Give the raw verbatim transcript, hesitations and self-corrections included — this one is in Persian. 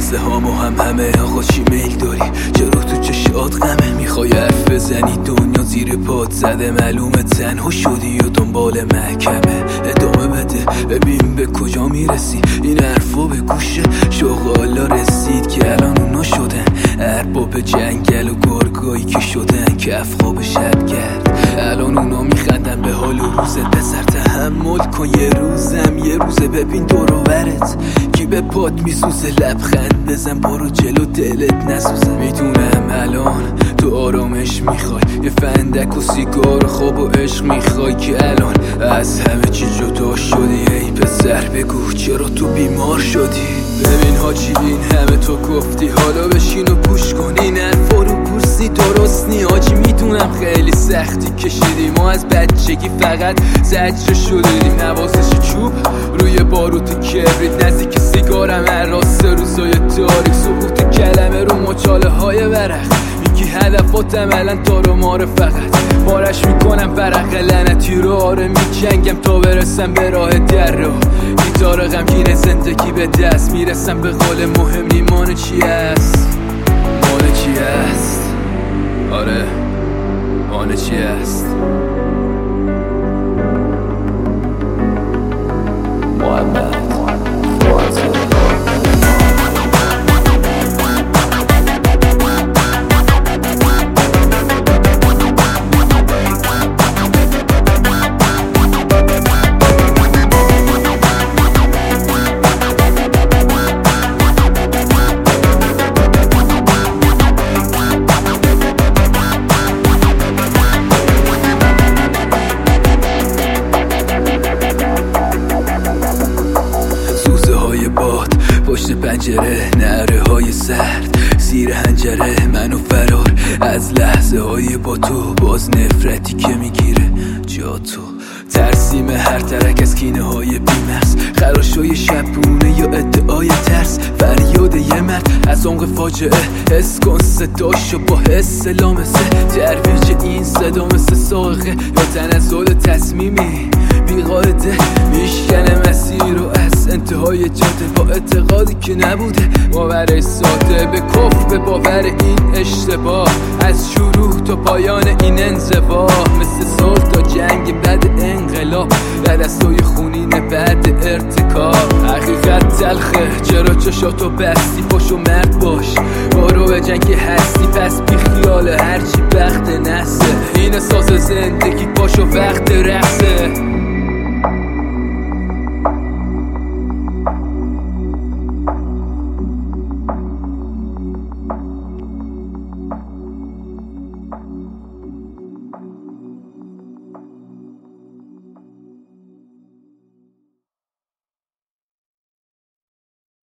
قصه هامو هم همه آقا چی میل داری؟ چرا تو چشات غمه؟ میخوای حرف بزنی دنیا زیر پات زده، معلومه تنها شدی و دنبال محکمه. ادامه بده ببین به کجا میرسی، این حرفا به گوشه شغالا رسید که الان اونا شدن ارباب جنگل و گرگایی که شدن کف خواب شبگرد. الان اونا میخندن به حال و روزت، پسر تحمل کن یه روزم یه روزه. ببین دور و برت کی به پات میسوزه، لبخند بزن برو جلو دلت نسوزه. میدونم الان تو آرامش میخوای، یه فندک و سیگار و خواب و عشق میخوای که الان از همه چی جدا شدی. ای پسر بگو چرا تو بیمار شدی؟ ببین حاجی این همه تو گفتی، حالا بشین و گوش کن این حرفا رو پرسی درست نی. حاجی میدونم خیلی سختی کشیدی، ما از بچگی فقط زجر شدیم، نوازش چوب روی باروت کبریت، نزدیک سیگارم هر راست روزای تاریک، سقوط کلمه رو مچاله های ورق. میگی هدفاتم الان دار و ماره، فقط بارش میکنم ورق لعنتی رو. آره میجنگم تا برسم به راه در رو، گیتار غمگین زندگی به دست میرسم به قول مهم نی مان چی هست، مان چی هست، آره مان چی هست. محمد پشت پنجره نعره های سرد زیر هنجره، منو فرار از لحظه های با تو، باز نفرتی که میگیره جا تو. ترسیم هر ترک از کینه های بیمرز، خراشای شبونه یا ادعای ترس، فریاد یه مرد از عمق فاجعه. حس کن صداشو با حس لامسه، ترویج این صدا مثل ساقه یا تنزل تصمیمی بیقاعده میشکنه مسیر رو از انتهای جاده، با اعتقادی که نبوده باور ساده به کفر، به باور این اشتباه از شروع تا پایان این انزوا، مثل صلح تا جنگ بعد انقلاب در دستای خونین بعد ارتکاب. حقیقت تلخه چرا چشاتو بستی، پاشو مرد باش برو به جنگ هستی، پس بی خیال هرچی بخت نسه، این اساس زندگی پاشو وقت رقصه.